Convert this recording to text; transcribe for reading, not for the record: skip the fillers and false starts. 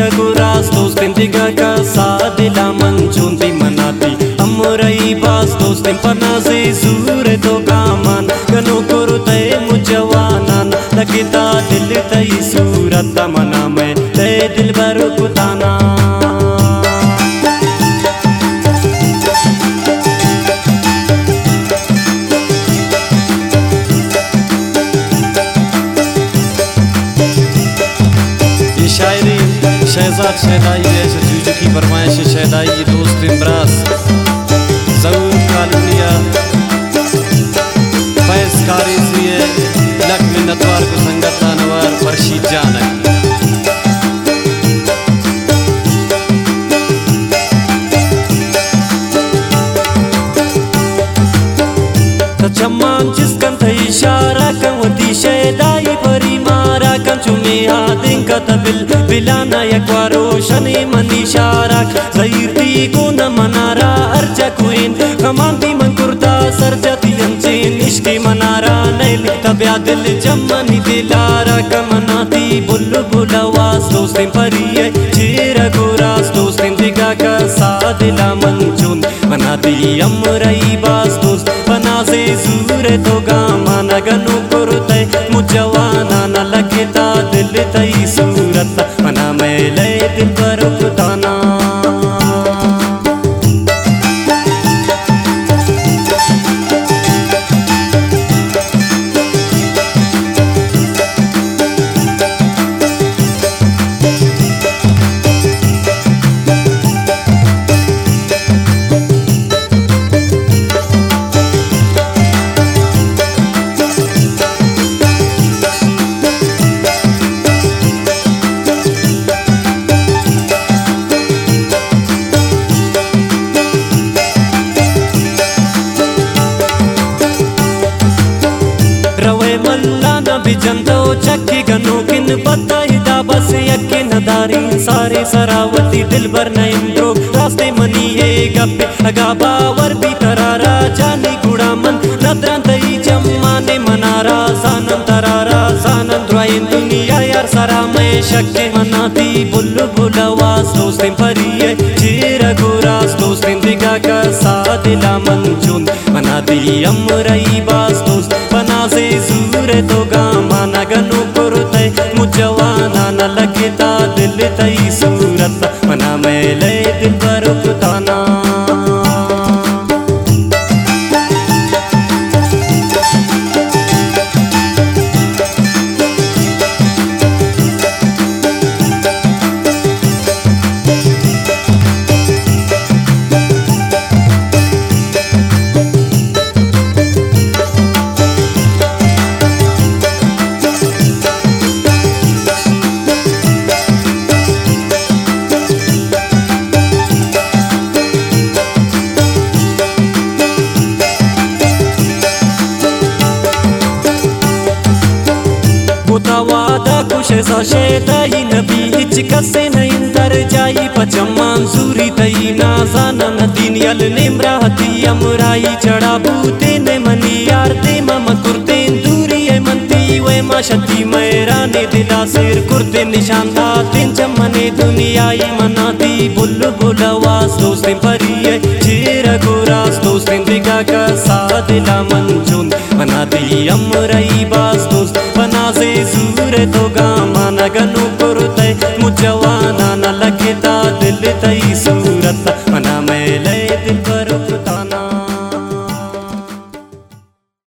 गोरास दोस्तिन दिगा का सादिला मंचून दी मनाती अमरई बास दोस्तिन पनासे सूरे तो कामान गनो कुरुते मुजवानान लगता दिल तई सूरत मना में ते दिल भर कुताना शहजाद शहदाई जैसे जूझ की फरमाइश शहदाई दोस्त इमरास जरूर कालनिया फैज कारी सिए लक मिन्नतवार को संगत नवार फरशीद जानक तचम्मान जिसकन थे इशारा कं वती शहदाई परी मारा कं चुमे हादिं का तबिल बिलाना यकवारो शने मनीशारा ज़हीरती को न मनारा अर्जा कुइन कमांती मंकुरता सरजती अंचेन इश्क़े मनारा नहीं लिखता ब्या दिल जम्मनी दिलारा कमनाती बुल्लु बुलवास दोस्तिन परिये चेरा गोरास दोस्तिन दिगा का सादिला मंचून बनाती अमरई बास दोस्त बना से सूरे तो गामा नगनु कुरुते मुजवाना न लगता दिल तई सूरत मना में ले दिल पर कुताना बिजंदो चक्की गनो किन बताइदा बस यकिन दारी सारे सरावती दिल भर न इंद्रो रास्ते मनी है गप्पे अगा बावर भी तरारा जानी गुड़ा मन नदरन तई जम्माने मनारा सानम तरारा सानम द्वाइन दुनिया यार सरा में शक्के मनाती बुल्लु बुलवास दोस्तिन परिये चेरा गोरास दोस्तिन दिगा का सादिला मंचून मनाती अमरई बास दोस्त बना से सूरे तो गामा नगनु कुरुते मुजवाना न लगता दिल तई सूरत मना में ले दिल पर कुताना वादा कुछ सा शेदाई नबी हिचकसे नहीं दर जाई पचमान सूरी तई नाजाना नदीन यल निम्राहती अमराई चढ़ा बूते ने मनी यार ते मम कुर्ते दूरी है मनती वे माशती मैराने दिला सिर कुर्ते निशान था तीन चमने दुनियाई मनाती बुल्लु बुलवास दोस्तिन परिये चेरा गोरास दोस्तिन दिगा का सादिला मंचून मनाती अमरई बास दोस्त बना से सूरे तो